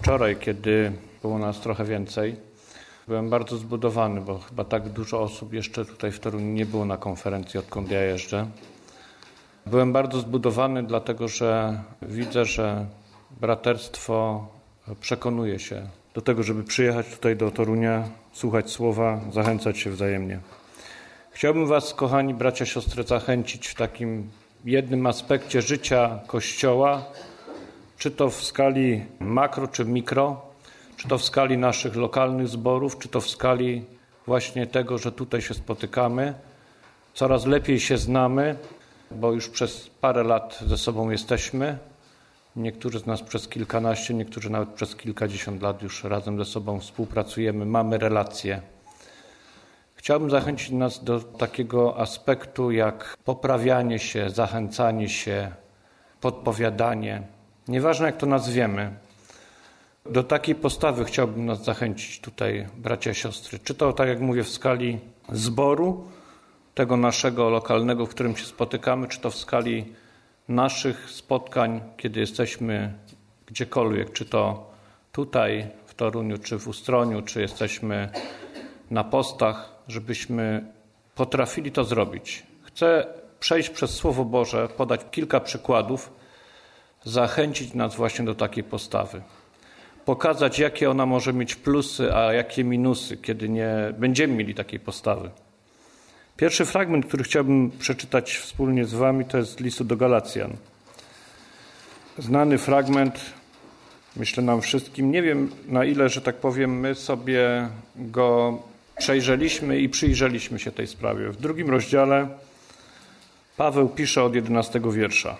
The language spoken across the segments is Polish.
Wczoraj, kiedy było nas trochę więcej, byłem bardzo zbudowany, bo chyba tak dużo osób jeszcze tutaj w Toruniu nie było na konferencji, odkąd ja jeżdżę. Byłem bardzo zbudowany, dlatego że widzę, że braterstwo przekonuje się do tego, żeby przyjechać tutaj do Torunia, słuchać słowa, zachęcać się wzajemnie. Chciałbym was, kochani bracia, siostry, zachęcić w takim jednym aspekcie życia Kościoła, czy to w skali makro, czy mikro, czy to w skali naszych lokalnych zborów, czy to w skali właśnie tego, że tutaj się spotykamy, coraz lepiej się znamy, bo już przez parę lat ze sobą jesteśmy. Niektórzy z nas przez kilkanaście, niektórzy nawet przez kilkadziesiąt lat już razem ze sobą współpracujemy, mamy relacje. Chciałbym zachęcić nas do takiego aspektu jak poprawianie się, zachęcanie się, podpowiadanie. Nieważne jak to nazwiemy. Do takiej postawy chciałbym nas zachęcić tutaj, bracia, siostry. Czy to, tak jak mówię, w skali zboru, tego naszego lokalnego, w którym się spotykamy, czy to w skali naszych spotkań, kiedy jesteśmy gdziekolwiek, czy to tutaj w Toruniu, czy w Ustroniu, czy jesteśmy na postach, żebyśmy potrafili to zrobić. Chcę przejść przez Słowo Boże, podać kilka przykładów, zachęcić nas właśnie do takiej postawy. Pokazać, jakie ona może mieć plusy, a jakie minusy, kiedy nie będziemy mieli takiej postawy. Pierwszy fragment, który chciałbym przeczytać wspólnie z wami, to jest z listu do Galacjan. Znany fragment, myślę nam wszystkim. Nie wiem, na ile, że tak powiem, my sobie go przejrzeliśmy i przyjrzeliśmy się tej sprawie. W 2 rozdziale Paweł pisze od 11 wiersza.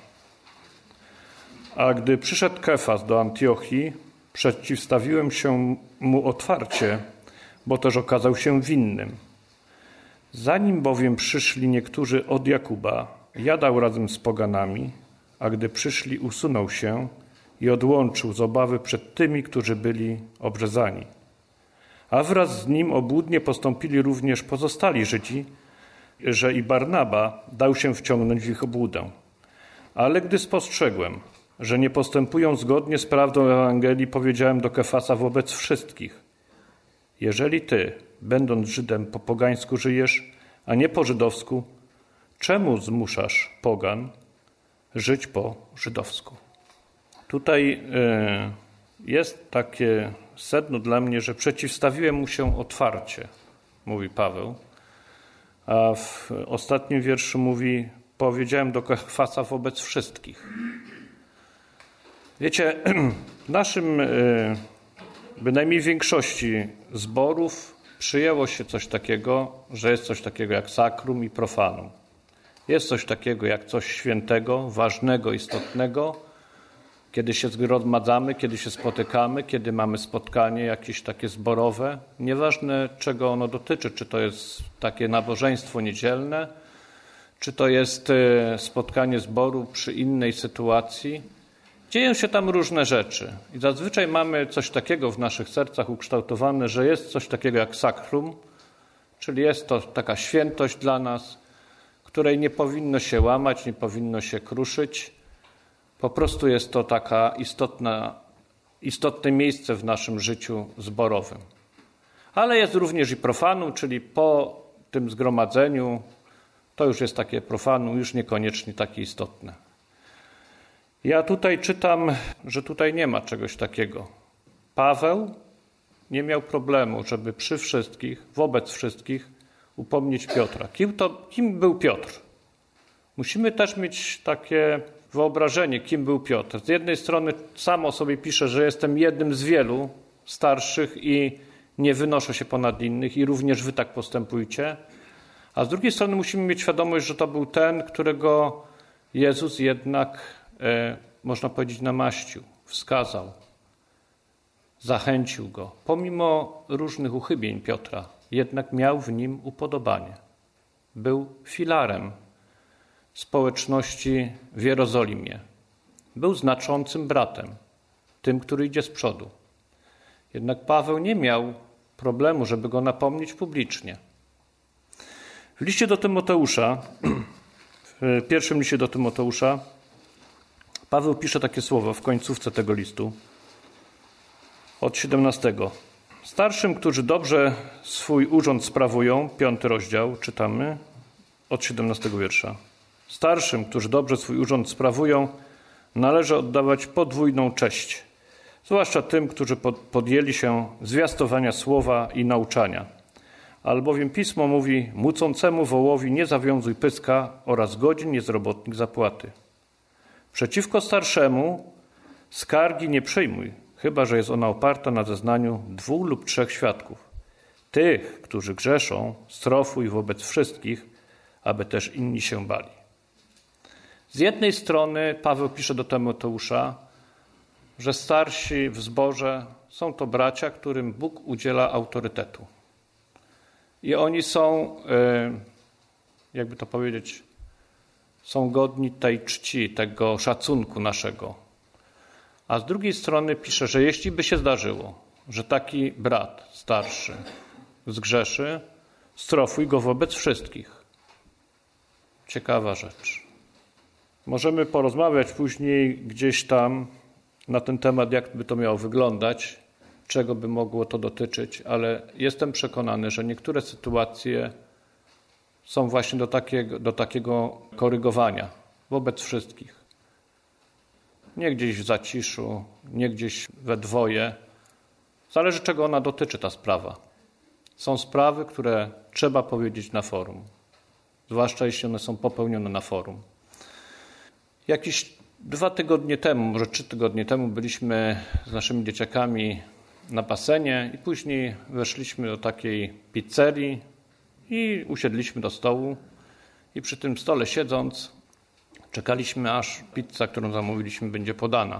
A gdy przyszedł Kefas do Antiochii, przeciwstawiłem się mu otwarcie, bo też okazał się winnym. Zanim bowiem przyszli niektórzy od Jakuba, jadał razem z poganami, a gdy przyszli, usunął się i odłączył z obawy przed tymi, którzy byli obrzezani. A wraz z nim obłudnie postąpili również pozostali Żydzi, że i Barnaba dał się wciągnąć w ich obłudę. Ale gdy spostrzegłem, że nie postępują zgodnie z prawdą Ewangelii, powiedziałem do Kefasa wobec wszystkich: jeżeli ty, będąc Żydem, po pogańsku żyjesz, a nie po żydowsku, czemu zmuszasz pogan żyć po żydowsku? Tutaj jest takie sedno dla mnie, że przeciwstawiłem mu się otwarcie, mówi Paweł, a w ostatnim wierszu mówi: powiedziałem do Kefasa wobec wszystkich. Wiecie, w naszym, bynajmniej większości zborów przyjęło się coś takiego, że jest coś takiego jak sakrum i profanum. Jest coś takiego jak coś świętego, ważnego, istotnego, kiedy się zgromadzamy, kiedy się spotykamy, kiedy mamy spotkanie jakieś takie zborowe. Nieważne, czego ono dotyczy, czy to jest takie nabożeństwo niedzielne, czy to jest spotkanie zboru przy innej sytuacji. Dzieją się tam różne rzeczy i zazwyczaj mamy coś takiego w naszych sercach ukształtowane, że jest coś takiego jak sakrum, czyli jest to taka świętość dla nas, której nie powinno się łamać, nie powinno się kruszyć. Po prostu jest to taka istotne miejsce w naszym życiu zborowym. Ale jest również i profanum, czyli po tym zgromadzeniu to już jest takie profanum, już niekoniecznie takie istotne. Ja tutaj czytam, że tutaj nie ma czegoś takiego. Paweł nie miał problemu, żeby przy wszystkich, wobec wszystkich upomnieć Piotra. Kim był Piotr? Musimy też mieć takie wyobrażenie, kim był Piotr. Z jednej strony sam o sobie pisze, że jestem jednym z wielu starszych i nie wynoszę się ponad innych i również wy tak postępujcie. A z drugiej strony musimy mieć świadomość, że to był ten, którego Jezus jednak, można powiedzieć, namaścił, wskazał, zachęcił go. Pomimo różnych uchybień Piotra, jednak miał w nim upodobanie. Był filarem społeczności w Jerozolimie. Był znaczącym bratem, tym, który idzie z przodu. Jednak Paweł nie miał problemu, żeby go napomnieć publicznie. W liście do Tymoteusza, w pierwszym liście do Tymoteusza, Paweł pisze takie słowa w końcówce tego listu. od 17. Starszym, którzy dobrze swój urząd sprawują, 5 rozdział, czytamy od 17 wiersza. Starszym, którzy dobrze swój urząd sprawują, należy oddawać podwójną cześć, zwłaszcza tym, którzy podjęli się zwiastowania słowa i nauczania. Albowiem Pismo mówi: mucącemu wołowi nie zawiązuj pyska oraz godzin niezrobotnych zapłaty. Przeciwko starszemu skargi nie przyjmuj, chyba że jest ona oparta na zeznaniu 2 lub 3 świadków. Tych, którzy grzeszą, strofuj wobec wszystkich, aby też inni się bali. Z jednej strony Paweł pisze do Tymoteusza, że starsi w zborze są to bracia, którym Bóg udziela autorytetu. I oni są, jakby to powiedzieć, są godni tej czci, tego szacunku naszego. A z drugiej strony pisze, że jeśli by się zdarzyło, że taki brat starszy zgrzeszy, strofuj go wobec wszystkich. Ciekawa rzecz. Możemy porozmawiać później gdzieś tam na ten temat, jak by to miało wyglądać, czego by mogło to dotyczyć, ale jestem przekonany, że niektóre sytuacje są właśnie do takiego korygowania wobec wszystkich. Nie gdzieś w zaciszu, nie gdzieś we dwoje. Zależy, czego ona dotyczy, ta sprawa. Są sprawy, które trzeba powiedzieć na forum, zwłaszcza jeśli one są popełnione na forum. Jakieś 2 tygodnie temu, może 3 tygodnie temu byliśmy z naszymi dzieciakami na basenie i później weszliśmy do takiej pizzerii i usiedliśmy do stołu i przy tym stole siedząc czekaliśmy, aż pizza, którą zamówiliśmy, będzie podana.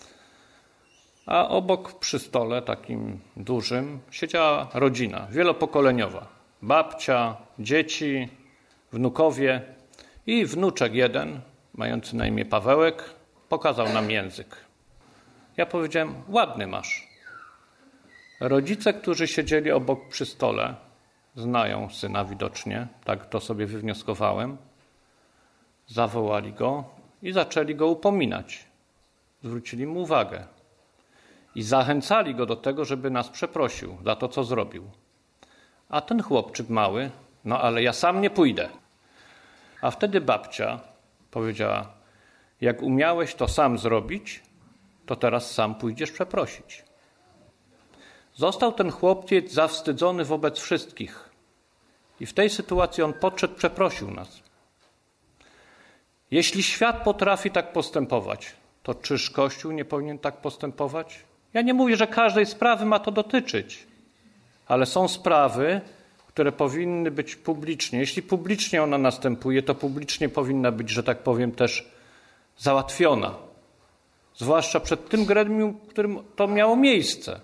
A obok przy stole takim dużym siedziała rodzina wielopokoleniowa. Babcia, dzieci, wnukowie i wnuczek jeden, mający na imię Pawełek, pokazał nam język. Ja powiedziałem: ładny masz. Rodzice, którzy siedzieli obok przy stole, znają syna widocznie, tak to sobie wywnioskowałem, zawołali go i zaczęli go upominać. Zwrócili mu uwagę i zachęcali go do tego, żeby nas przeprosił za to, co zrobił. A ten chłopczyk mały: no ale ja sam nie pójdę. A wtedy babcia powiedziała: jak umiałeś to sam zrobić, to teraz sam pójdziesz przeprosić. Został ten chłopiec zawstydzony wobec wszystkich. I w tej sytuacji on podszedł, przeprosił nas. Jeśli świat potrafi tak postępować, to czyż Kościół nie powinien tak postępować? Ja nie mówię, że każdej sprawy ma to dotyczyć, ale są sprawy, które powinny być publicznie. Jeśli publicznie ona następuje, to publicznie powinna być, że tak powiem, też załatwiona. Zwłaszcza przed tym gremium, w którym to miało miejsce.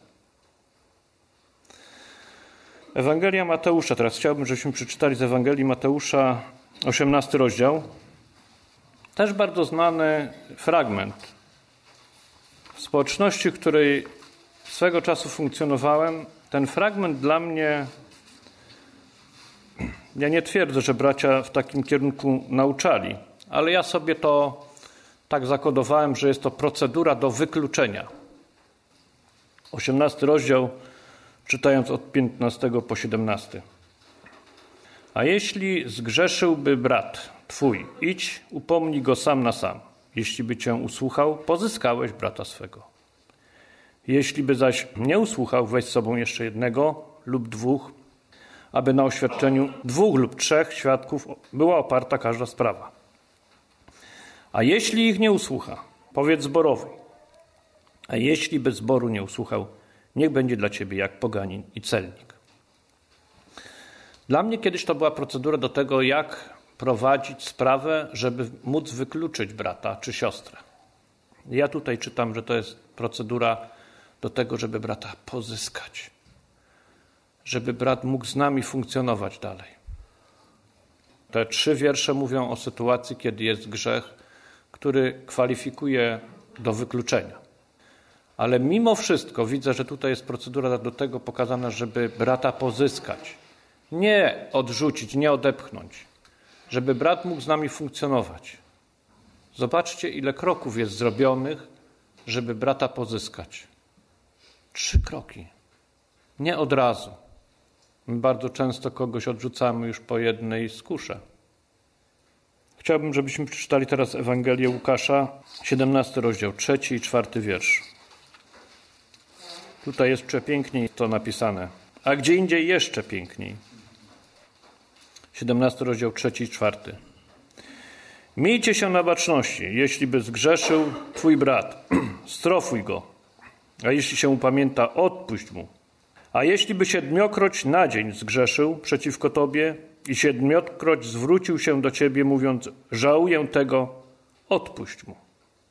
Ewangelia Mateusza. Teraz chciałbym, żebyśmy przeczytali z Ewangelii Mateusza 18 rozdział. Też bardzo znany fragment. W społeczności, w której swego czasu funkcjonowałem, ten fragment dla mnie, ja nie twierdzę, że bracia w takim kierunku nauczali, ale ja sobie to tak zakodowałem, że jest to procedura do wykluczenia. 18 rozdział, czytając od 15 po 17. A jeśli zgrzeszyłby brat twój, idź, upomnij go sam na sam. Jeśli by cię usłuchał, pozyskałeś brata swego. Jeśli by zaś nie usłuchał, weź z sobą jeszcze 1 lub 2, aby na oświadczeniu 2 lub 3 świadków była oparta każda sprawa. A jeśli ich nie usłucha, powiedz zborowi. A jeśli by zboru nie usłuchał, niech będzie dla ciebie jak poganin i celnik. Dla mnie kiedyś to była procedura do tego, jak prowadzić sprawę, żeby móc wykluczyć brata czy siostrę. Ja tutaj czytam, że to jest procedura do tego, żeby brata pozyskać. Żeby brat mógł z nami funkcjonować dalej. Te 3 wiersze mówią o sytuacji, kiedy jest grzech, który kwalifikuje do wykluczenia. Ale mimo wszystko widzę, że tutaj jest procedura do tego pokazana, żeby brata pozyskać. Nie odrzucić, nie odepchnąć. Żeby brat mógł z nami funkcjonować. Zobaczcie, ile kroków jest zrobionych, żeby brata pozyskać. 3 kroki. Nie od razu. My bardzo często kogoś odrzucamy już po jednej skusze. Chciałbym, żebyśmy przeczytali teraz Ewangelię Łukasza, 17 rozdział, 3 i 4 wiersz. Tutaj jest przepiękniej to napisane, a gdzie indziej jeszcze piękniej. 17 rozdział, 3 i 4. Miejcie się na baczności, jeśli by zgrzeszył twój brat, strofuj go, a jeśli się upamięta, odpuść mu. A jeśli by 7-kroć na dzień zgrzeszył przeciwko tobie i 7-kroć zwrócił się do ciebie, mówiąc, żałuję tego, odpuść mu.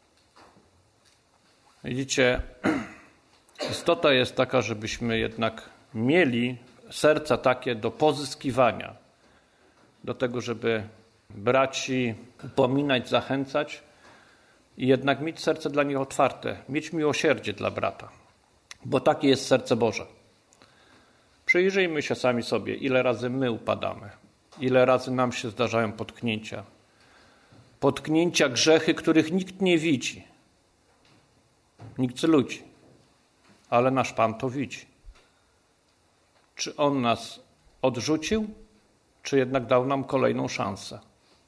Widzicie, istota jest taka, żebyśmy jednak mieli serca takie do pozyskiwania, do tego, żeby braci upominać, zachęcać i jednak mieć serce dla nich otwarte, mieć miłosierdzie dla brata, bo takie jest serce Boże. Przyjrzyjmy się sami sobie, ile razy my upadamy, ile razy nam się zdarzają potknięcia, grzechy, których nikt nie widzi, nikt z ludzi, ale nasz Pan to widzi. Czy On nas odrzucił, czy jednak dał nam kolejną szansę?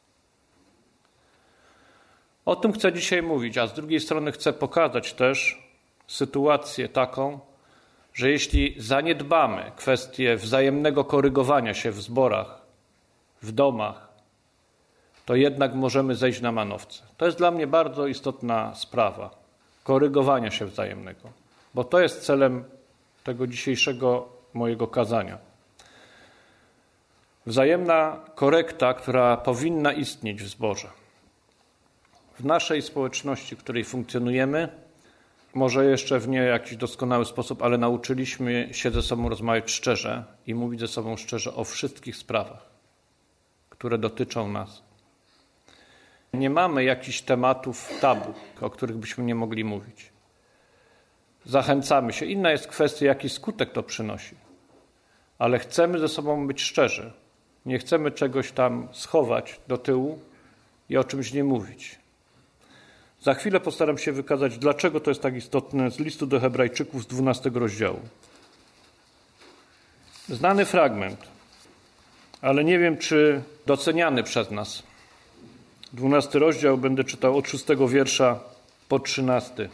O tym chcę dzisiaj mówić, a z drugiej strony chcę pokazać też sytuację taką, że jeśli zaniedbamy kwestię wzajemnego korygowania się w zborach, w domach, to jednak możemy zejść na manowce. To jest dla mnie bardzo istotna sprawa, korygowania się wzajemnego, bo to jest celem tego dzisiejszego mojego kazania. Wzajemna korekta, która powinna istnieć w zborze. W naszej społeczności, w której funkcjonujemy, może jeszcze w nie jakiś doskonały sposób, ale nauczyliśmy się ze sobą rozmawiać szczerze i mówić ze sobą szczerze o wszystkich sprawach, które dotyczą nas. Nie mamy jakichś tematów tabu, o których byśmy nie mogli mówić. Zachęcamy się. Inna jest kwestia, jaki skutek to przynosi. Ale chcemy ze sobą być szczerzy. Nie chcemy czegoś tam schować do tyłu i o czymś nie mówić. Za chwilę postaram się wykazać, dlaczego to jest tak istotne z listu do Hebrajczyków z 12 rozdziału. Znany fragment, ale nie wiem, czy doceniany przez nas. 12 rozdział będę czytał od 6 wiersza po 13.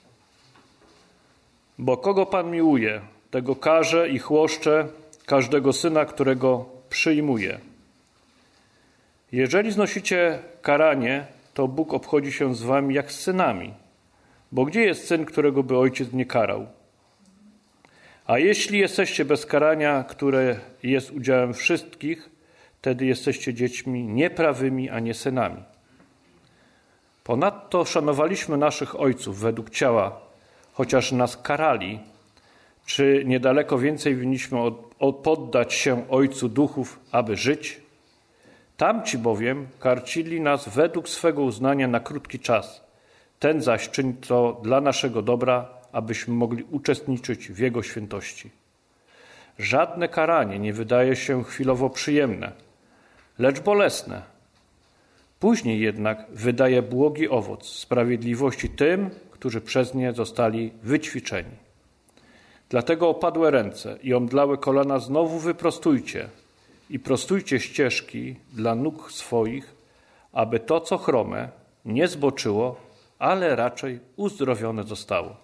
Bo kogo Pan miłuje, tego karze i chłoszcze każdego syna, którego przyjmuje. Jeżeli znosicie karanie, to Bóg obchodzi się z wami jak z synami. Bo gdzie jest syn, którego by ojciec nie karał? A jeśli jesteście bez karania, które jest udziałem wszystkich, wtedy jesteście dziećmi nieprawymi, a nie synami. Ponadto szanowaliśmy naszych ojców według ciała, chociaż nas karali, czy niedaleko więcej winniśmy poddać się Ojcu duchów, aby żyć? Tamci bowiem karcili nas według swego uznania na krótki czas. Ten zaś czyni to dla naszego dobra, abyśmy mogli uczestniczyć w Jego świętości. Żadne karanie nie wydaje się chwilowo przyjemne, lecz bolesne. Później jednak wydaje błogi owoc sprawiedliwości tym, którzy przez nie zostali wyćwiczeni. Dlatego opadłe ręce i omdlałe kolana znowu wyprostujcie i prostujcie ścieżki dla nóg swoich, aby to, co chrome, nie zboczyło, ale raczej uzdrowione zostało.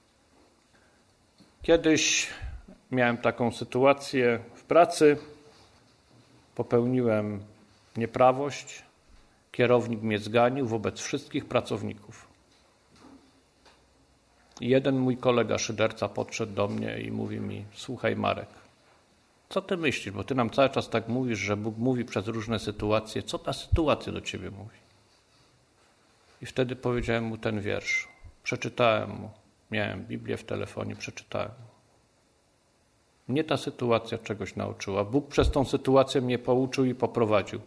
Kiedyś miałem taką sytuację w pracy, popełniłem nieprawość, kierownik mnie zganił wobec wszystkich pracowników. Jeden mój kolega szyderca podszedł do mnie i mówi mi: słuchaj Marek, co ty myślisz, bo ty nam cały czas tak mówisz, że Bóg mówi przez różne sytuacje, co ta sytuacja do ciebie mówi? I wtedy powiedziałem mu ten wiersz, przeczytałem mu, miałem Biblię w telefonie, przeczytałem mu. Mnie ta sytuacja czegoś nauczyła. Bóg przez tą sytuację mnie pouczył i poprowadził.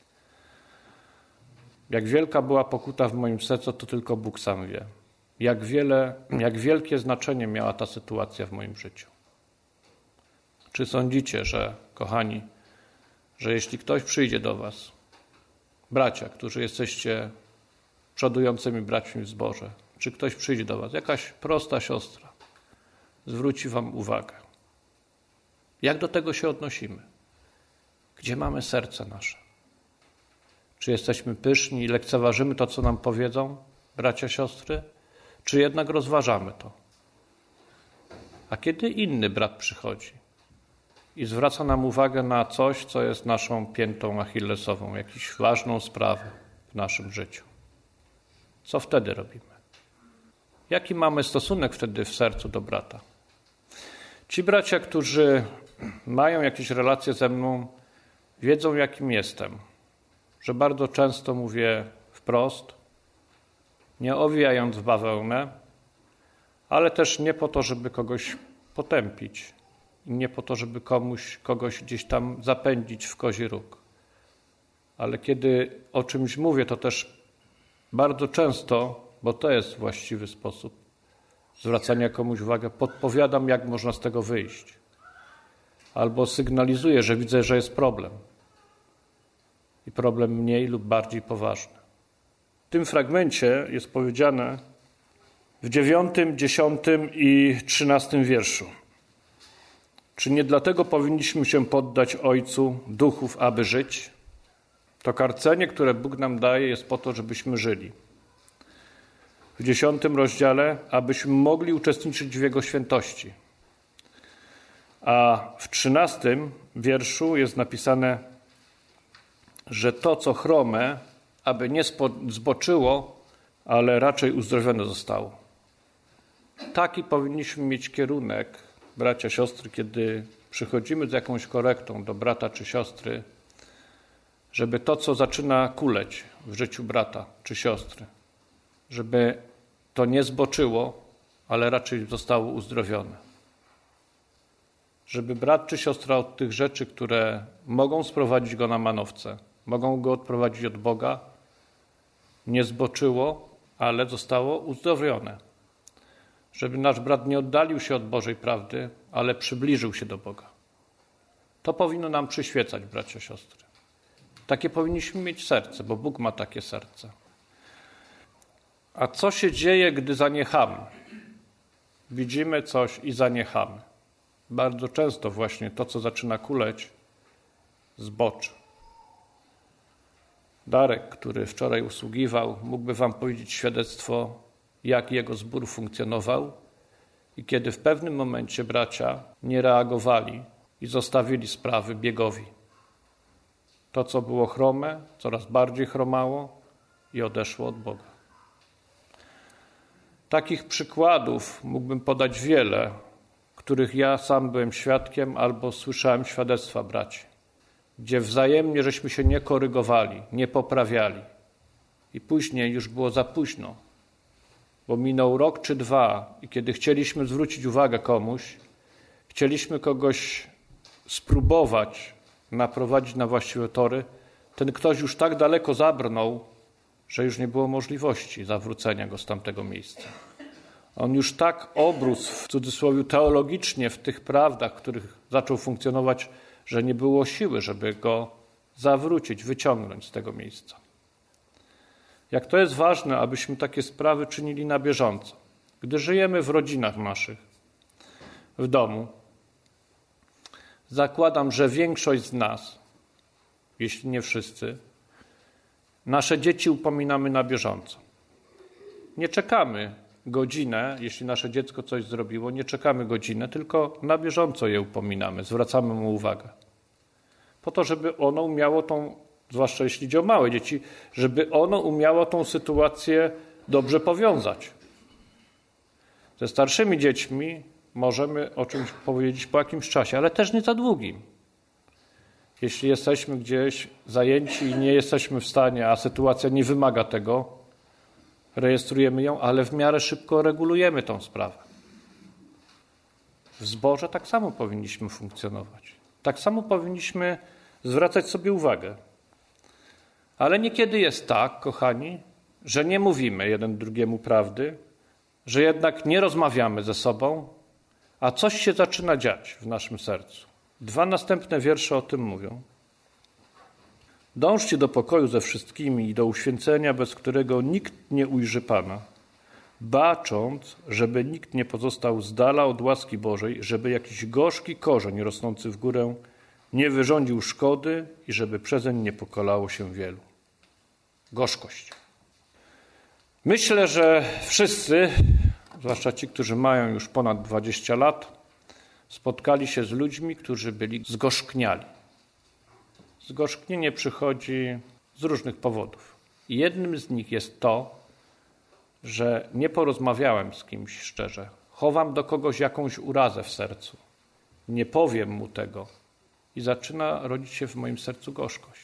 Jak wielka była pokuta w moim sercu, to tylko Bóg sam wie. Jak wielkie znaczenie miała ta sytuacja w moim życiu. Czy sądzicie, że, kochani, że jeśli ktoś przyjdzie do was, bracia, którzy jesteście przodującymi braćmi w zborze, czy ktoś przyjdzie do was, jakaś prosta siostra, zwróci wam uwagę. Jak do tego się odnosimy? Gdzie mamy serce nasze? Czy jesteśmy pyszni i lekceważymy to, co nam powiedzą bracia, siostry? Czy jednak rozważamy to? A kiedy inny brat przychodzi i zwraca nam uwagę na coś, co jest naszą piętą achillesową, jakąś ważną sprawę w naszym życiu, co wtedy robimy? Jaki mamy stosunek wtedy w sercu do brata? Ci bracia, którzy mają jakieś relacje ze mną, wiedzą, jakim jestem, że bardzo często mówię wprost, nie owijając w bawełnę, ale też nie po to, żeby kogoś potępić i nie po to, żeby kogoś gdzieś tam zapędzić w kozi róg. Ale kiedy o czymś mówię, to też bardzo często, bo to jest właściwy sposób zwracania komuś uwagi, podpowiadam, jak można z tego wyjść. Albo sygnalizuję, że widzę, że jest problem. I problem mniej lub bardziej poważny. W tym fragmencie jest powiedziane w 9, 10 i 13 wierszu. Czy nie dlatego powinniśmy się poddać Ojcu duchów, aby żyć? To karcenie, które Bóg nam daje, jest po to, żebyśmy żyli. W 10 rozdziale, abyśmy mogli uczestniczyć w Jego świętości. A w 13 wierszu jest napisane, że to, co chrome, aby nie zboczyło, ale raczej uzdrowione zostało. Taki powinniśmy mieć kierunek, bracia, siostry, kiedy przychodzimy z jakąś korektą do brata czy siostry, żeby to, co zaczyna kuleć w życiu brata czy siostry, żeby to nie zboczyło, ale raczej zostało uzdrowione. Żeby brat czy siostra od tych rzeczy, które mogą sprowadzić go na manowce, mogą go odprowadzić od Boga, nie zboczyło, ale zostało uzdrowione. Żeby nasz brat nie oddalił się od Bożej prawdy, ale przybliżył się do Boga. To powinno nam przyświecać, bracia, siostry. Takie powinniśmy mieć serce, bo Bóg ma takie serce. A co się dzieje, gdy zaniechamy? Widzimy coś i zaniechamy. Bardzo często właśnie to, co zaczyna kuleć, zboczy. Darek, który wczoraj usługiwał, mógłby wam powiedzieć świadectwo, jak jego zbór funkcjonował i kiedy w pewnym momencie bracia nie reagowali i zostawili sprawy biegowi. To, co było chrome, coraz bardziej chromało i odeszło od Boga. Takich przykładów mógłbym podać wiele, których ja sam byłem świadkiem albo słyszałem świadectwa braci, gdzie wzajemnie żeśmy się nie korygowali, nie poprawiali i później już było za późno, bo minął rok czy 2 i kiedy chcieliśmy zwrócić uwagę komuś, chcieliśmy kogoś spróbować naprowadzić na właściwe tory, ten ktoś już tak daleko zabrnął, że już nie było możliwości zawrócenia go z tamtego miejsca. On już tak obrósł, w cudzysłowie teologicznie, w tych prawdach, w których zaczął funkcjonować, że nie było siły, żeby go zawrócić, wyciągnąć z tego miejsca. Jak to jest ważne, abyśmy takie sprawy czynili na bieżąco. Gdy żyjemy w rodzinach naszych, w domu, zakładam, że większość z nas, jeśli nie wszyscy, nasze dzieci upominamy na bieżąco. Nie czekamy godzinę, jeśli nasze dziecko coś zrobiło, nie czekamy godzinę, tylko na bieżąco je upominamy, zwracamy mu uwagę. Po to, żeby ono umiało zwłaszcza jeśli chodzi o małe dzieci, żeby ono umiało tą sytuację dobrze powiązać. Ze starszymi dziećmi możemy o czymś powiedzieć po jakimś czasie, ale też nie za długim. Jeśli jesteśmy gdzieś zajęci i nie jesteśmy w stanie, a sytuacja nie wymaga tego, rejestrujemy ją, ale w miarę szybko regulujemy tą sprawę. W zborze tak samo powinniśmy funkcjonować. Tak samo powinniśmy zwracać sobie uwagę. Ale niekiedy jest tak, kochani, że nie mówimy jeden drugiemu prawdy, że jednak nie rozmawiamy ze sobą, a coś się zaczyna dziać w naszym sercu. 2 następne wiersze o tym mówią. Dążcie do pokoju ze wszystkimi i do uświęcenia, bez którego nikt nie ujrzy Pana. bacząc, żeby nikt nie pozostał z dala od łaski Bożej, żeby jakiś gorzki korzeń rosnący w górę nie wyrządził szkody i żeby przezeń nie pokalało się wielu. Gorzkość. Myślę, że wszyscy, zwłaszcza ci, którzy mają już ponad 20 lat, spotkali się z ludźmi, którzy byli zgorzkniali. Zgorzknienie przychodzi z różnych powodów. I jednym z nich jest to, że nie porozmawiałem z kimś szczerze. Chowam do kogoś jakąś urazę w sercu. Nie powiem mu tego. I zaczyna rodzić się w moim sercu gorzkość.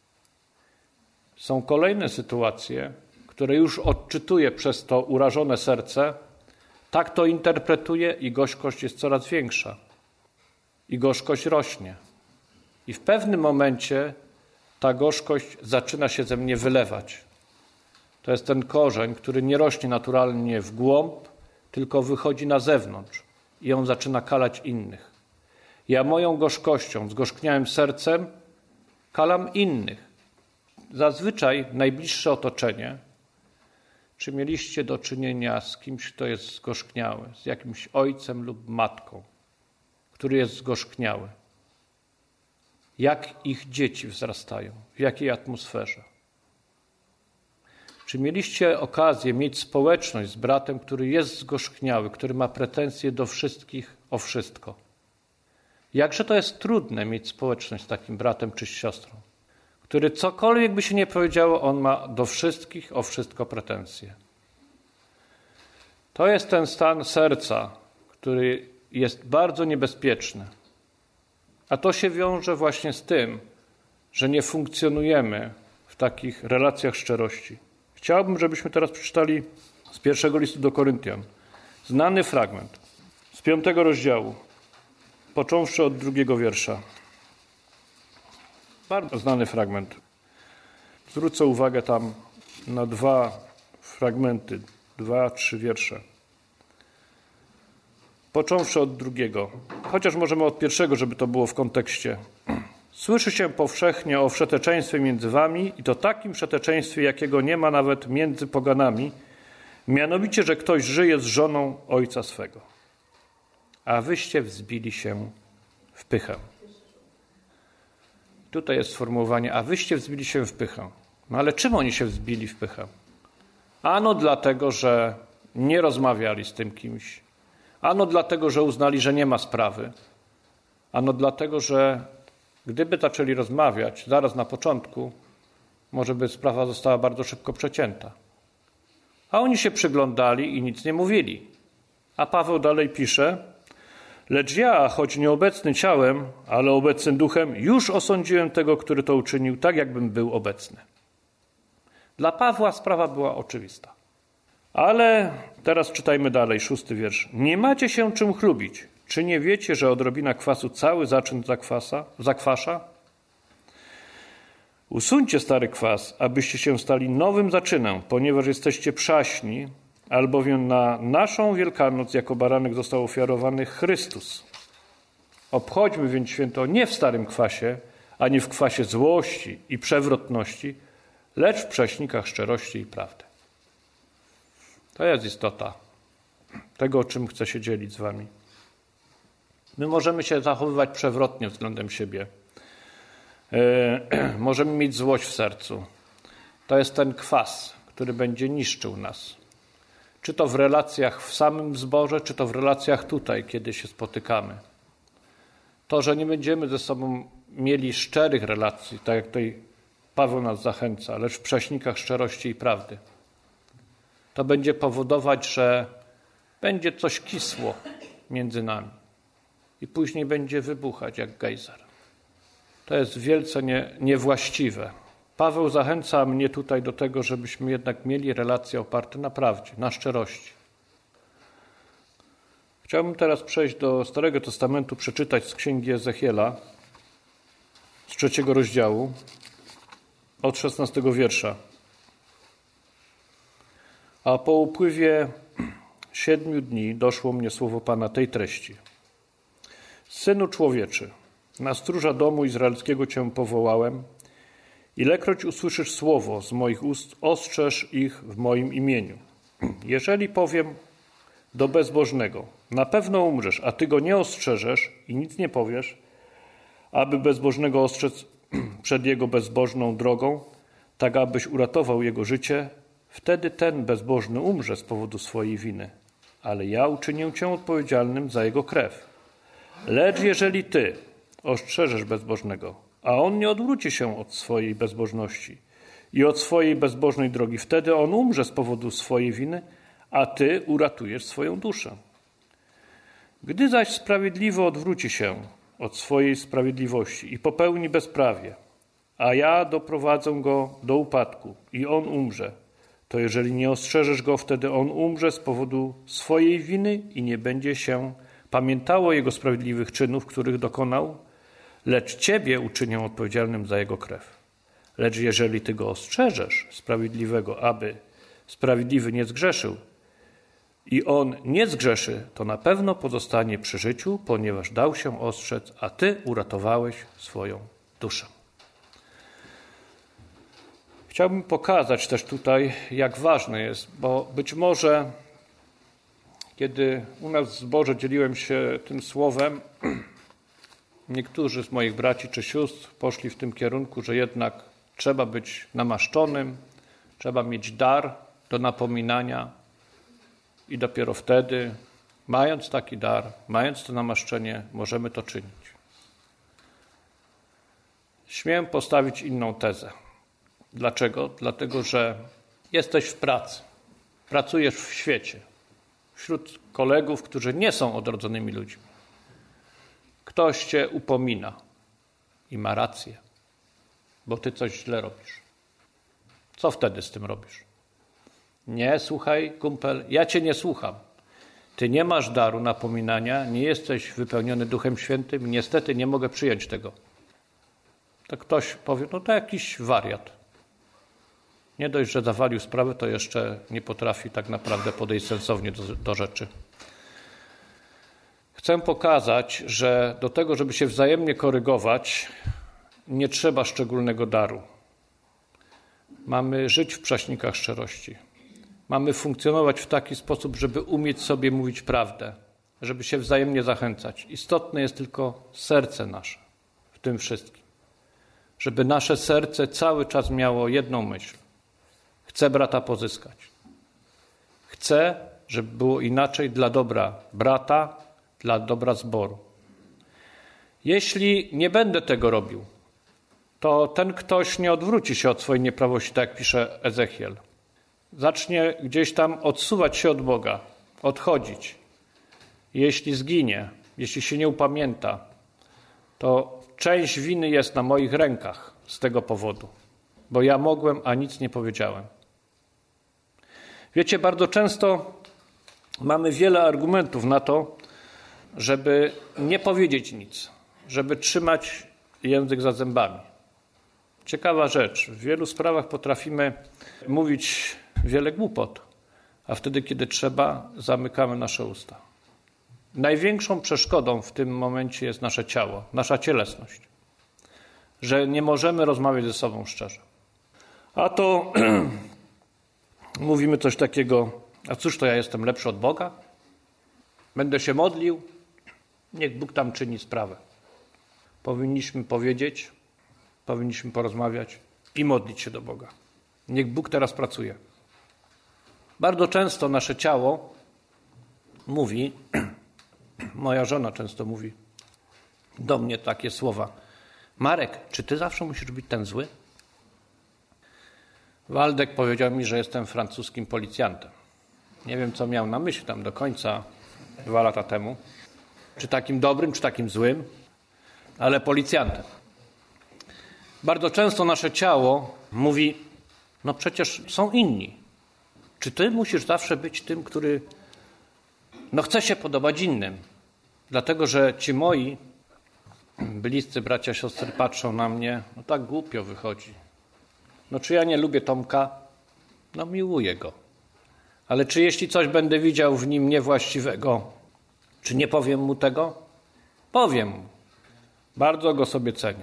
Są kolejne sytuacje, które już odczytuję przez to urażone serce, tak to interpretuję i gorzkość jest coraz większa. I gorzkość rośnie. I w pewnym momencie ta gorzkość zaczyna się ze mnie wylewać. To jest ten korzeń, który nie rośnie naturalnie w głąb, tylko wychodzi na zewnątrz i on zaczyna kalać innych. Ja moją gorzkością, zgorzkniałym sercem kalam innych. Zazwyczaj najbliższe otoczenie, czy mieliście do czynienia z kimś, kto jest zgorzkniały, z jakimś ojcem lub matką, który jest zgorzkniały? Jak ich dzieci wzrastają? W jakiej atmosferze? Czy mieliście okazję mieć społeczność z bratem, który jest zgorzkniały, który ma pretensje do wszystkich o wszystko? Jakże to jest trudne mieć społeczność z takim bratem czy siostrą, który cokolwiek by się nie powiedziało, on ma do wszystkich o wszystko pretensje. To jest ten stan serca, który jest bardzo niebezpieczny. A to się wiąże właśnie z tym, że nie funkcjonujemy w takich relacjach szczerości. Chciałbym, żebyśmy teraz przeczytali z 1 listu do Koryntian. Znany fragment z 5 rozdziału, począwszy od 2 wiersza. Bardzo znany fragment. Zwrócę uwagę tam na 2 fragmenty, 2-3 wiersze. Począwszy od 2, chociaż możemy od 1, żeby to było w kontekście. Słyszy się powszechnie o wszeteczeństwie między wami i to takim wszeteczeństwie, jakiego nie ma nawet między poganami, mianowicie, że ktoś żyje z żoną ojca swego. A wyście wzbili się w pychę. Tutaj jest sformułowanie, a wyście wzbili się w pychę. No ale czym oni się wzbili w pychę? Ano dlatego, że nie rozmawiali z tym kimś. Ano dlatego, że uznali, że nie ma sprawy. Ano dlatego, że gdyby zaczęli rozmawiać zaraz na początku, może by sprawa została bardzo szybko przecięta. A oni się przyglądali i nic nie mówili. A Paweł dalej pisze, lecz ja, choć nieobecny ciałem, ale obecny duchem, już osądziłem tego, który to uczynił, tak jakbym był obecny. Dla Pawła sprawa była oczywista. Ale teraz czytajmy dalej, 6 wiersz. Nie macie się czym chlubić. Czy nie wiecie, że odrobina kwasu cały zaczyn zakwasza? Usuńcie stary kwas, abyście się stali nowym zaczynem, ponieważ jesteście przaśni, albowiem na naszą Wielkanoc jako baranek został ofiarowany Chrystus. Obchodźmy więc święto nie w starym kwasie, ani w kwasie złości i przewrotności, lecz w prześnikach szczerości i prawdy. To jest istota tego, o czym chcę się dzielić z wami. My możemy się zachowywać przewrotnie względem siebie. Możemy mieć złość w sercu. To jest ten kwas, który będzie niszczył nas. Czy to w relacjach w samym zborze, czy to w relacjach tutaj, kiedy się spotykamy. To, że nie będziemy ze sobą mieli szczerych relacji, tak jak tutaj Paweł nas zachęca, lecz w prześnikach szczerości i prawdy. To będzie powodować, że będzie coś kisło między nami i później będzie wybuchać jak gejzer. To jest wielce niewłaściwe. Paweł zachęca mnie tutaj do tego, żebyśmy jednak mieli relacje oparte na prawdzie, na szczerości. Chciałbym teraz przejść do Starego Testamentu, przeczytać z Księgi Ezechiela, z 3 rozdziału, od 16 wiersza. A po upływie 7 dni doszło mnie słowo Pana tej treści. Synu człowieczy, na stróża domu izraelskiego cię powołałem, ilekroć usłyszysz słowo z moich ust, ostrzeż ich w moim imieniu. Jeżeli powiem do bezbożnego, na pewno umrzesz, a ty go nie ostrzeżesz i nic nie powiesz, aby bezbożnego ostrzec przed jego bezbożną drogą, tak abyś uratował jego życie, wtedy ten bezbożny umrze z powodu swojej winy, ale ja uczynię cię odpowiedzialnym za jego krew. Lecz jeżeli ty ostrzeżesz bezbożnego, a on nie odwróci się od swojej bezbożności i od swojej bezbożnej drogi, wtedy on umrze z powodu swojej winy, a ty uratujesz swoją duszę. Gdy zaś sprawiedliwy odwróci się od swojej sprawiedliwości i popełni bezprawie, a ja doprowadzę go do upadku i on umrze, to jeżeli nie ostrzeżesz go, wtedy on umrze z powodu swojej winy i nie będzie się pamiętało jego sprawiedliwych czynów, których dokonał, lecz ciebie uczynię odpowiedzialnym za jego krew. Lecz jeżeli ty go ostrzeżesz, sprawiedliwego, aby sprawiedliwy nie zgrzeszył i on nie zgrzeszy, to na pewno pozostanie przy życiu, ponieważ dał się ostrzec, a ty uratowałeś swoją duszę. Chciałbym pokazać też tutaj, jak ważne jest, bo być może, kiedy u nas w zborze dzieliłem się tym słowem, niektórzy z moich braci czy sióstr poszli w tym kierunku, że jednak trzeba być namaszczonym, trzeba mieć dar do napominania i dopiero wtedy, mając taki dar, mając to namaszczenie, możemy to czynić. Śmiem postawić inną tezę. Dlaczego? Dlatego, że jesteś w pracy, pracujesz w świecie, wśród kolegów, którzy nie są odrodzonymi ludźmi. Ktoś cię upomina i ma rację, bo ty coś źle robisz. Co wtedy z tym robisz? Nie, słuchaj, kumpel, ja cię nie słucham. Ty nie masz daru napominania, nie jesteś wypełniony Duchem Świętym i niestety nie mogę przyjąć tego. To ktoś powie, no to jakiś wariat. Nie dość, że zawalił sprawę, to jeszcze nie potrafi tak naprawdę podejść sensownie do rzeczy. Chcę pokazać, że do tego, żeby się wzajemnie korygować, nie trzeba szczególnego daru. Mamy żyć w prześnikach szczerości. Mamy funkcjonować w taki sposób, żeby umieć sobie mówić prawdę, żeby się wzajemnie zachęcać. Istotne jest tylko serce nasze w tym wszystkim. Żeby nasze serce cały czas miało jedną myśl. Chcę brata pozyskać. Chcę, żeby było inaczej dla dobra brata, dla dobra zboru. Jeśli nie będę tego robił, to ten ktoś nie odwróci się od swojej nieprawości, tak jak pisze Ezechiel. Zacznie gdzieś tam odsuwać się od Boga, odchodzić. Jeśli zginie, jeśli się nie upamięta, to część winy jest na moich rękach z tego powodu, bo ja mogłem, a nic nie powiedziałem. Wiecie, bardzo często mamy wiele argumentów na to, żeby nie powiedzieć nic, żeby trzymać język za zębami. Ciekawa rzecz, w wielu sprawach potrafimy mówić wiele głupot, a wtedy, kiedy trzeba, zamykamy nasze usta. Największą przeszkodą w tym momencie jest nasze ciało, nasza cielesność, że nie możemy rozmawiać ze sobą szczerze. A to mówimy coś takiego, a cóż to ja jestem lepszy od Boga? Będę się modlił, niech Bóg tam czyni sprawę. Powinniśmy powiedzieć, powinniśmy porozmawiać i modlić się do Boga. Niech Bóg teraz pracuje. Bardzo często nasze ciało mówi, moja żona często mówi do mnie takie słowa: Marek, czy ty zawsze musisz być ten zły? Waldek powiedział mi, że jestem francuskim policjantem. Nie wiem, co miał na myśli tam do końca 2 lata temu. Czy takim dobrym, czy takim złym, ale policjantem. Bardzo często nasze ciało mówi, no przecież są inni. Czy ty musisz zawsze być tym, który chce się podobać innym? Dlatego, że ci moi bliscy bracia, siostry patrzą na mnie, no tak głupio wychodzi. No czy ja nie lubię Tomka? No miłuję go. Ale czy jeśli coś będę widział w nim niewłaściwego, czy nie powiem mu tego? Powiem mu. Bardzo go sobie cenię.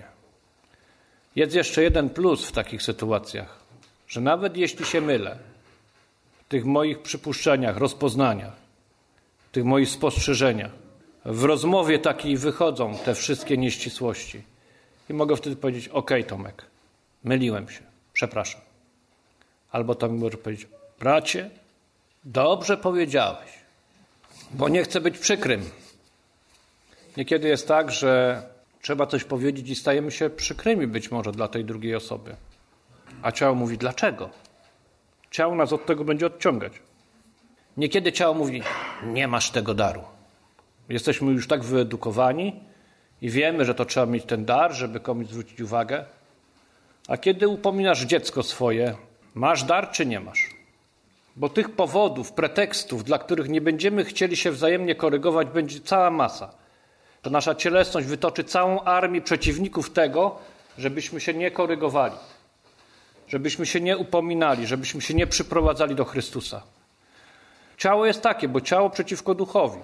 Jest jeszcze jeden plus w takich sytuacjach, że nawet jeśli się mylę, w tych moich przypuszczeniach, rozpoznaniach, w tych moich spostrzeżeniach. W rozmowie takiej wychodzą te wszystkie nieścisłości. I mogę wtedy powiedzieć, okej, Tomek, myliłem się, przepraszam. Albo Tomek może powiedzieć, bracie, dobrze powiedziałeś, bo nie chcę być przykrym. Niekiedy jest tak, że trzeba coś powiedzieć i stajemy się przykrymi być może dla tej drugiej osoby. A ciało mówi, dlaczego? Ciało nas od tego będzie odciągać. Niekiedy ciało mówi, nie masz tego daru. Jesteśmy już tak wyedukowani i wiemy, że to trzeba mieć ten dar, żeby komuś zwrócić uwagę. A kiedy upominasz dziecko swoje, masz dar czy nie masz? Bo tych powodów, pretekstów, dla których nie będziemy chcieli się wzajemnie korygować, będzie cała masa. To nasza cielesność wytoczy całą armię przeciwników tego, żebyśmy się nie korygowali, żebyśmy się nie upominali, żebyśmy się nie przyprowadzali do Chrystusa. Ciało jest takie, bo ciało przeciwko duchowi.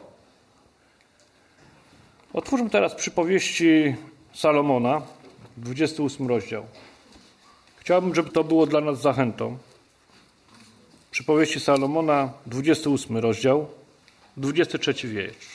Otwórzmy teraz przypowieści Salomona, 28 rozdział. Chciałbym, żeby to było dla nas zachętą. Przypowieści Salomona, 28 rozdział, 23 wiersz.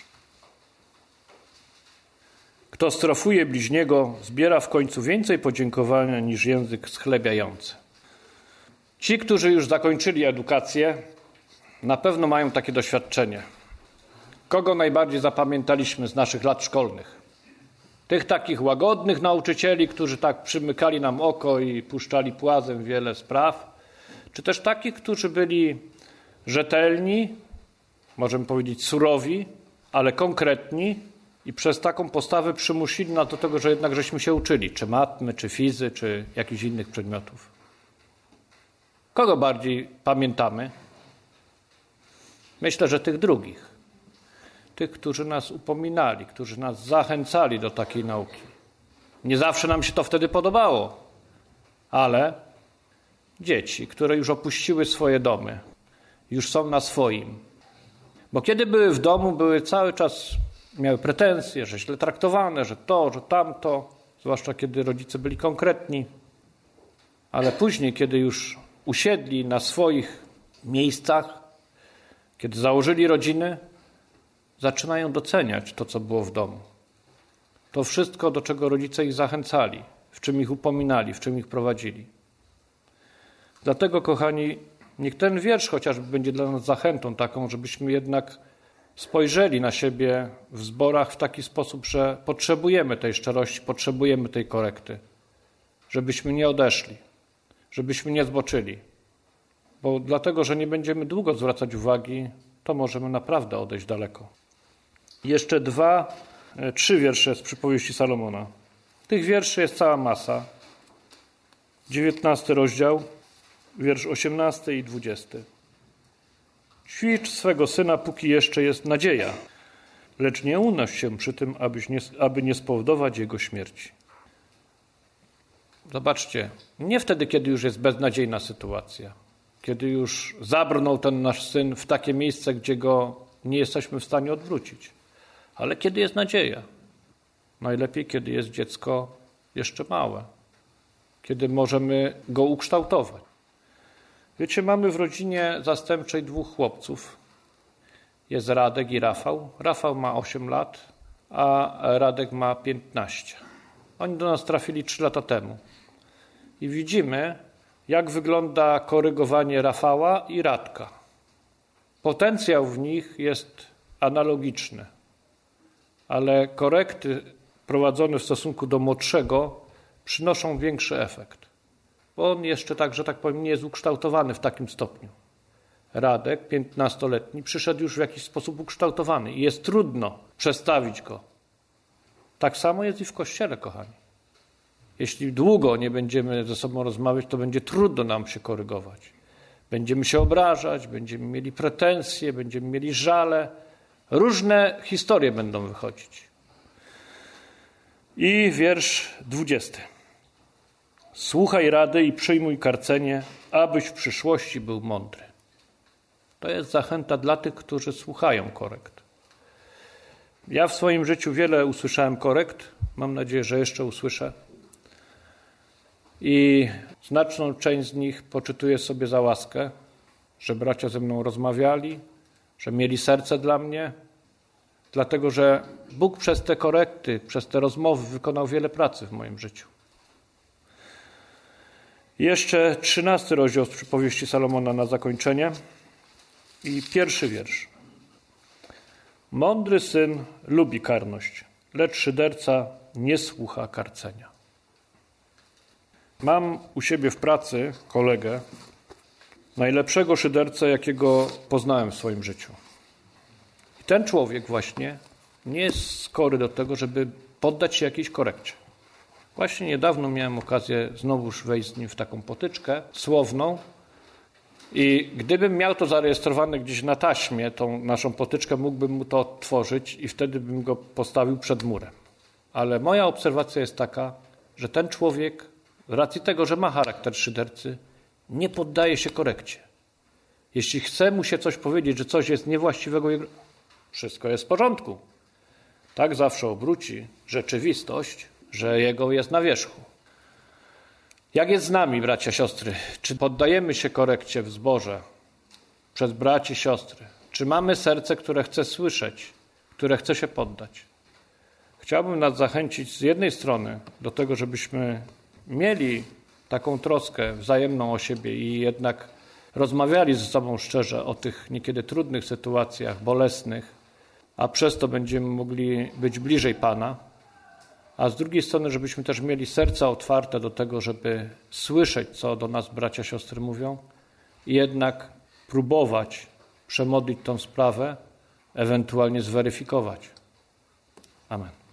Kto strofuje bliźniego, zbiera w końcu więcej podziękowania niż język schlebiający. Ci, którzy już zakończyli edukację, na pewno mają takie doświadczenie. Kogo najbardziej zapamiętaliśmy z naszych lat szkolnych? Tych takich łagodnych nauczycieli, którzy tak przymykali nam oko i puszczali płazem wiele spraw, czy też takich, którzy byli rzetelni, możemy powiedzieć surowi, ale konkretni i przez taką postawę przymusili nas do tego, że jednak żeśmy się uczyli, czy matmy, czy fizy, czy jakichś innych przedmiotów. Kogo bardziej pamiętamy? Myślę, że tych drugich. Tych, którzy nas upominali, którzy nas zachęcali do takiej nauki. Nie zawsze nam się to wtedy podobało, ale dzieci, które już opuściły swoje domy, już są na swoim. Bo kiedy były w domu, były cały czas, miały pretensje, że źle traktowane, że to, że tamto, zwłaszcza kiedy rodzice byli konkretni. Ale później, kiedy już usiedli na swoich miejscach, kiedy założyli rodziny, zaczynają doceniać to, co było w domu. To wszystko, do czego rodzice ich zachęcali, w czym ich upominali, w czym ich prowadzili. Dlatego, kochani, niech ten wiersz chociażby będzie dla nas zachętą taką, żebyśmy jednak spojrzeli na siebie w zborach w taki sposób, że potrzebujemy tej szczerości, potrzebujemy tej korekty. Żebyśmy nie odeszli, żebyśmy nie zboczyli. Bo dlatego, że nie będziemy długo zwracać uwagi, to możemy naprawdę odejść daleko. Jeszcze 3 wiersze z przypowieści Salomona. Tych wierszy jest cała masa. 19 rozdział, wiersz 18 i 20. Ćwicz swego syna, póki jeszcze jest nadzieja, lecz nie unoś się przy tym, aby nie spowodować jego śmierci. Zobaczcie, nie wtedy, kiedy już jest beznadziejna sytuacja, kiedy już zabrnął ten nasz syn w takie miejsce, gdzie go nie jesteśmy w stanie odwrócić, ale kiedy jest nadzieja. Najlepiej, kiedy jest dziecko jeszcze małe, kiedy możemy go ukształtować. Wiecie, mamy w rodzinie zastępczej 2 chłopców. Jest Radek i Rafał. Rafał ma 8 lat, a Radek ma 15. Oni do nas trafili 3 lata temu. I widzimy, jak wygląda korygowanie Rafała i Radka. Potencjał w nich jest analogiczny, ale korekty prowadzone w stosunku do młodszego przynoszą większy efekt. Bo on jeszcze tak, że tak powiem, nie jest ukształtowany w takim stopniu. Radek, 15-letni, przyszedł już w jakiś sposób ukształtowany i jest trudno przestawić go. Tak samo jest i w Kościele, kochani. Jeśli długo nie będziemy ze sobą rozmawiać, to będzie trudno nam się korygować. Będziemy się obrażać, będziemy mieli pretensje, będziemy mieli żale. Różne historie będą wychodzić. I wiersz 20. Słuchaj rady i przyjmuj karcenie, abyś w przyszłości był mądry. To jest zachęta dla tych, którzy słuchają korekt. Ja w swoim życiu wiele usłyszałem korekt. Mam nadzieję, że jeszcze usłyszę. I znaczną część z nich poczytuję sobie za łaskę, że bracia ze mną rozmawiali, że mieli serce dla mnie, dlatego że Bóg przez te korekty, przez te rozmowy wykonał wiele pracy w moim życiu. Jeszcze 13 rozdział z Przypowieści Salomona na zakończenie i 1 wiersz. Mądry syn lubi karność, lecz szyderca nie słucha karcenia. Mam u siebie w pracy kolegę, najlepszego szydercę, jakiego poznałem w swoim życiu. I ten człowiek właśnie nie jest skory do tego, żeby poddać się jakiejś korekcie. Właśnie niedawno miałem okazję znowuż wejść z nim w taką potyczkę słowną i gdybym miał to zarejestrowane gdzieś na taśmie, tą naszą potyczkę, mógłbym mu to odtworzyć i wtedy bym go postawił przed murem. Ale moja obserwacja jest taka, że ten człowiek, z racji tego, że ma charakter szydercy, nie poddaje się korekcie. Jeśli chce mu się coś powiedzieć, że coś jest niewłaściwego, wszystko jest w porządku. Tak zawsze obróci rzeczywistość, że jego jest na wierzchu. Jak jest z nami, bracia, siostry? Czy poddajemy się korekcie w zborze przez braci, siostry? Czy mamy serce, które chce słyszeć, które chce się poddać? Chciałbym nas zachęcić z jednej strony do tego, żebyśmy mieli taką troskę wzajemną o siebie i jednak rozmawiali ze sobą szczerze o tych niekiedy trudnych sytuacjach, bolesnych, a przez to będziemy mogli być bliżej Pana, a z drugiej strony, żebyśmy też mieli serca otwarte do tego, żeby słyszeć, co do nas bracia, siostry mówią i jednak próbować przemodlić tą sprawę, ewentualnie zweryfikować. Amen.